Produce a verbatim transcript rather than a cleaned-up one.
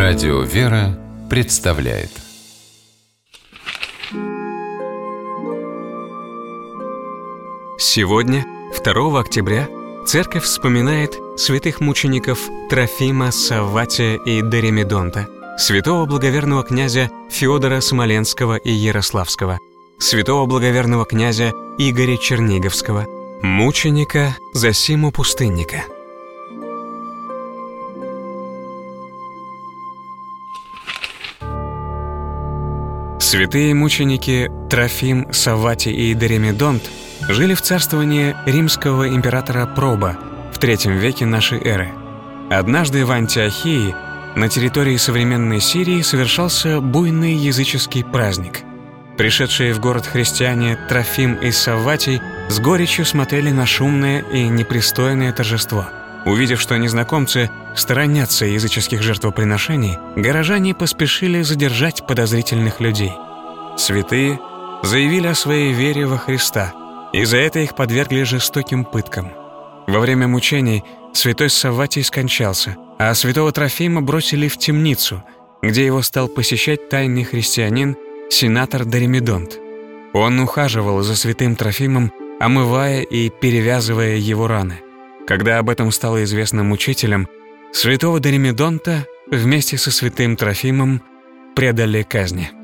Радио «Вера» представляет. Сегодня, второго октября, Церковь вспоминает святых мучеников Трофима, Савватия и Доримедонта, святого благоверного князя Феодора Смоленского и Ярославского, святого благоверного князя Игоря Черниговского, мученика Зосиму Пустынника. Святые мученики Трофим, Савватий и Доримедонт жили в царствовании римского императора Проба в третьем веке нашей эры. Однажды в Антиохии, на территории современной Сирии, совершался буйный языческий праздник. Пришедшие в город христиане Трофим и Савватий с горечью смотрели на шумное и непристойное торжество. Увидев, что незнакомцы сторонятся языческих жертвоприношений, горожане поспешили задержать подозрительных людей. Святые заявили о своей вере во Христа, и за это их подвергли жестоким пыткам. Во время мучений святой Савватий скончался, а святого Трофима бросили в темницу, где его стал посещать тайный христианин, сенатор Доримедонт. Он ухаживал за святым Трофимом, омывая и перевязывая его раны. Когда об этом стало известно мучителям, святого Доримедонта вместе со святым Трофимом предали казни.